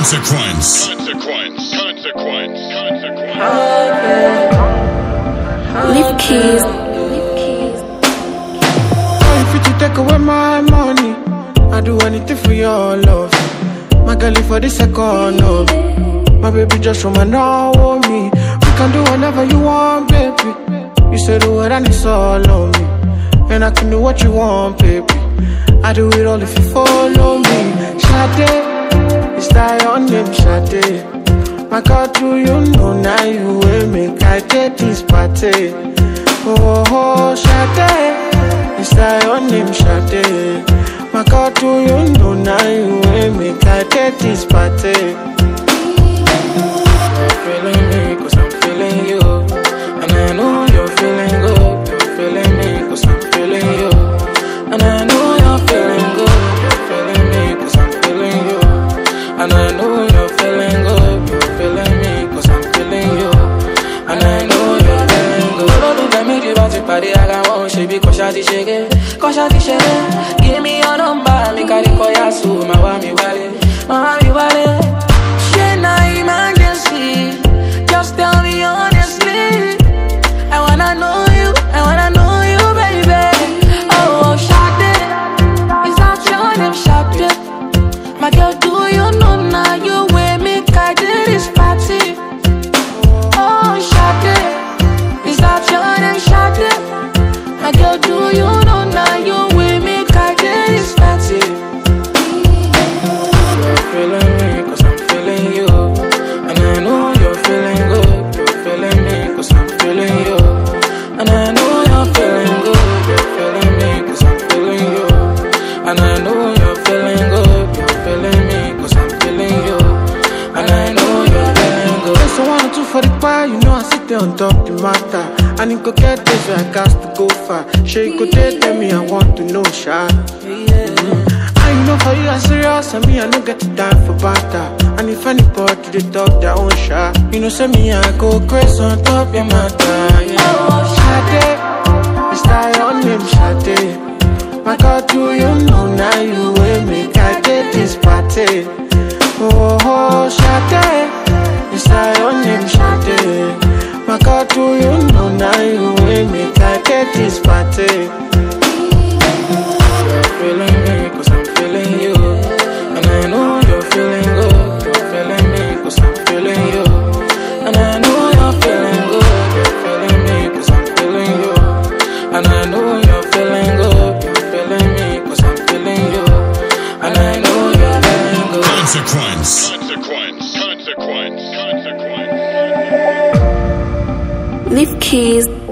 Consequence. Leave keys. If you take away my money, I do anything for your love. My girl, for the second love. My baby just from my know me. We can do whatever you want, baby. You say the word and it's all on me. And I can do what you want, baby. I do it all if you follow me. Sade, it's that your name, Sade. My God, do you know now you will make I take this party? Oh, Sade, it's that your name, Sade. My God, do you know now you will make I take this party? You're feeling me cause I'm feeling you. And I know you're feeling good. You're feeling me cause I'm feeling you. And I know you're feeling good. You're feeling me cause I'm feeling you. And I know you're feeling good. You're feeling me cause I'm feeling you. And I know you're feeling good. All of them make you about to party. I got one shape because I shake it. Cause I shake it. Give me your number. Make I call you soon. My wami wale. Shit, not emergency. Just tell me honestly. I wanna know you, baby. Oh, Sade, is that your name, Sade? My girl, do you know now you with me? I did this party. Oh, Sade, is that your name, Sade? My girl, do you know now you with me? I did this party. You're feeling me cause I'm feeling you. And I know you're feeling good. You're feeling me cause I'm feeling you. And I know you're feeling good. You're feeling me cause I'm feeling you. And I know you're feeling good. You're feeling me cause I'm feeling you. And I know you're feeling good. There's so 1 or 2 for the bar. You know I sit there on top the matter. And it could get this so I got to go far. She could tell me I want to know, Sha. And you know for you I'm serious. And me I don't get to die for butter. And if anybody they talk their own shot, you know say me I go crazy on top your matter. Yeah. Oh, Sade, it's that your name, Sade. My God, do you know now you will make I get this party? Oh, Sade, it's that your name, Sade. My God, do you know now you will make I get this party? You're feeling me cause I'm feeling you. And I know you're feeling good. You're feeling me cause I'm feeling you. And I know you're feeling good. You're feeling me cause I'm feeling you. And I know you're feeling good. You're feeling me cause I'm feeling you. And I know you're feeling good. Consequence. Leave keys.